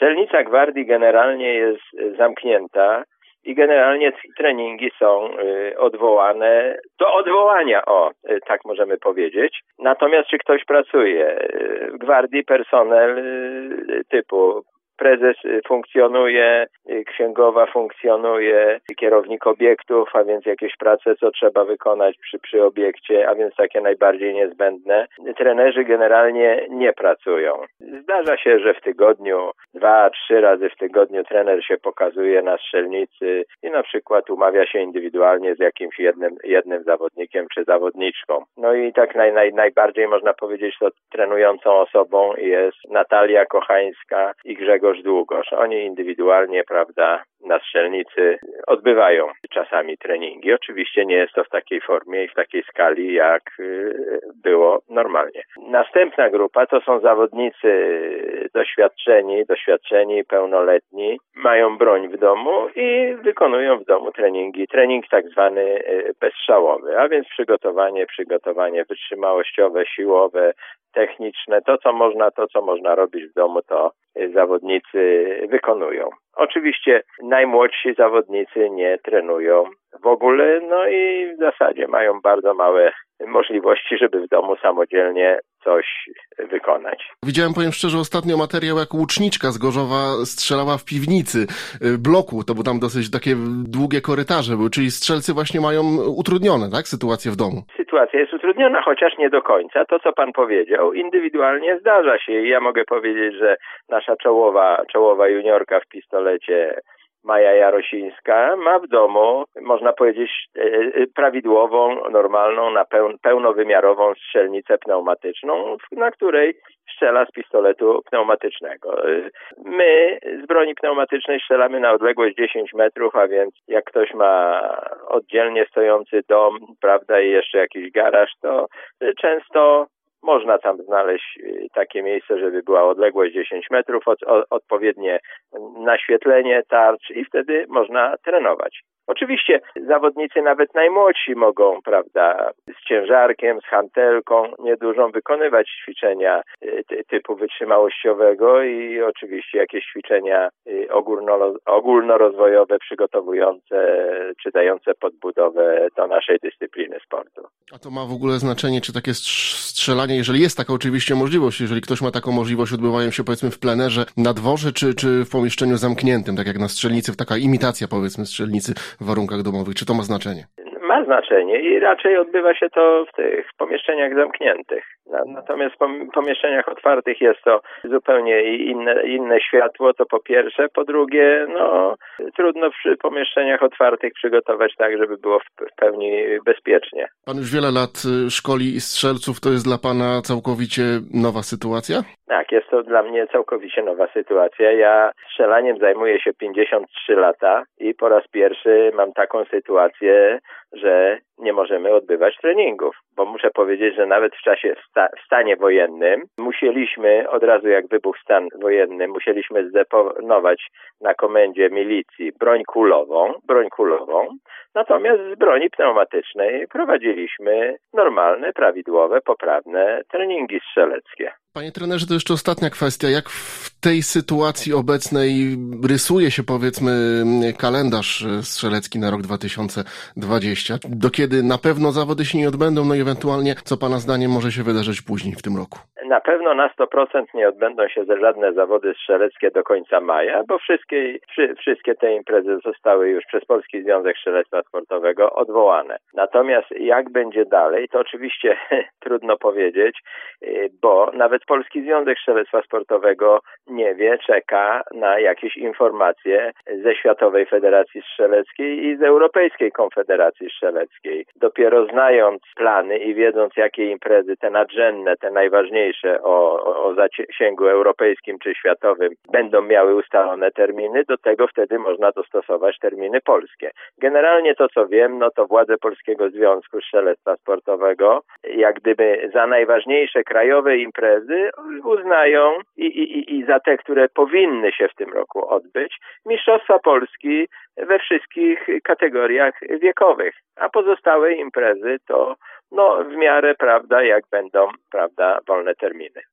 Strzelnica Gwardii generalnie jest zamknięta i generalnie treningi są odwołane do odwołania, tak możemy powiedzieć. Natomiast czy ktoś pracuje? W Gwardii personel typu prezes funkcjonuje, księgowa funkcjonuje, kierownik obiektów, a więc jakieś prace, co trzeba wykonać przy obiekcie, a więc takie najbardziej niezbędne. Trenerzy generalnie nie pracują. Zdarza się, że w tygodniu 2-3 razy w tygodniu trener się pokazuje na strzelnicy i na przykład umawia się indywidualnie z jakimś jednym zawodnikiem czy zawodniczką. No i tak najbardziej można powiedzieć, to trenującą osobą jest Natalia Kochańska i Grzegorz Długosz. Oni indywidualnie, prawda, na strzelnicy odbywają czasami treningi. Oczywiście nie jest to w takiej formie i w takiej skali, jak było normalnie. Następna grupa to są zawodnicy doświadczeni, pełnoletni, mają broń w domu i wykonują w domu treningi. Trening tak zwany bezstrzałowy, a więc przygotowanie wytrzymałościowe, siłowe, techniczne, to co można robić w domu, to zawodnicy wykonują. Oczywiście najmłodsi zawodnicy nie trenują w ogóle, no i w zasadzie mają bardzo małe możliwości, żeby w domu samodzielnie coś wykonać. Widziałem, powiem szczerze, ostatnio materiał, jak łuczniczka z Gorzowa strzelała w piwnicy bloku, to były tam dosyć takie długie korytarze były, czyli strzelcy właśnie mają utrudnione, tak, sytuację w domu? Sytuacja jest utrudniona, chociaż nie do końca. To, co pan powiedział, indywidualnie zdarza się i ja mogę powiedzieć, że nasza czołowa juniorka w pistolecie Maja Jarosińska ma w domu, można powiedzieć, prawidłową, normalną, pełnowymiarową strzelnicę pneumatyczną, na której strzela z pistoletu pneumatycznego. My z broni pneumatycznej strzelamy na odległość 10 metrów, a więc jak ktoś ma oddzielnie stojący dom, prawda, i jeszcze jakiś garaż, to często można tam znaleźć takie miejsce, żeby była odległość 10 metrów, odpowiednie naświetlenie tarcz i wtedy można trenować. Oczywiście zawodnicy nawet najmłodsi mogą, prawda, z ciężarkiem, z hantelką niedużą wykonywać ćwiczenia typu wytrzymałościowego i oczywiście jakieś ćwiczenia ogólnorozwojowe przygotowujące czy dające podbudowę do naszej dyscypliny sportu. A to ma w ogóle znaczenie, czy takie strzelanie, jeżeli jest taka oczywiście możliwość, jeżeli ktoś ma taką możliwość, odbywają się powiedzmy w plenerze, na dworze, czy w pomieszczeniu zamkniętym, tak jak na strzelnicy, taka imitacja powiedzmy strzelnicy w warunkach domowych, czy to ma znaczenie? Ma znaczenie i raczej odbywa się to w tych pomieszczeniach zamkniętych. Natomiast w pomieszczeniach otwartych jest to zupełnie inne światło, to po pierwsze. Po drugie, trudno przy pomieszczeniach otwartych przygotować tak, żeby było w pełni bezpiecznie. Pan już wiele lat szkoli strzelców, to jest dla pana całkowicie nowa sytuacja? Tak, jest to dla mnie całkowicie nowa sytuacja. Ja strzelaniem zajmuję się 53 lata i po raz pierwszy mam taką sytuację, że nie możemy odbywać treningów, bo muszę powiedzieć, że nawet w stanie wojennym musieliśmy, od razu jak wybuchł stan wojenny, musieliśmy zdeponować na komendzie milicji broń kulową, natomiast z broni pneumatycznej prowadziliśmy normalne, prawidłowe, poprawne treningi strzeleckie. Panie trenerze, to jeszcze ostatnia kwestia. Jak w tej sytuacji obecnej rysuje się, powiedzmy, kalendarz strzelecki na rok 2020? Do kiedy na pewno zawody się nie odbędą, no i ewentualnie, co pana zdaniem może się wydarzyć później w tym roku? Na pewno na 100% nie odbędą się żadne zawody strzeleckie do końca maja, bo wszystkie te imprezy zostały już przez Polski Związek Strzelectwa Sportowego odwołane. Natomiast jak będzie dalej, to oczywiście trudno powiedzieć, bo nawet Polski Związek Strzelectwa Sportowego nie wie, czeka na jakieś informacje ze Światowej Federacji Strzeleckiej i z Europejskiej Konfederacji Strzeleckiej. Dopiero znając plany i wiedząc, jakie imprezy, te nadrzędne, te najważniejsze o zasięgu europejskim czy światowym będą miały ustalone terminy, do tego wtedy można dostosować terminy polskie. Generalnie to, co wiem, to władze Polskiego Związku Strzelectwa Sportowego jak gdyby za najważniejsze krajowe imprezy uznają i za te, które powinny się w tym roku odbyć, Mistrzostwa Polski we wszystkich kategoriach wiekowych, a pozostałe imprezy to w miarę, prawda, jak będą, prawda, wolne terminy.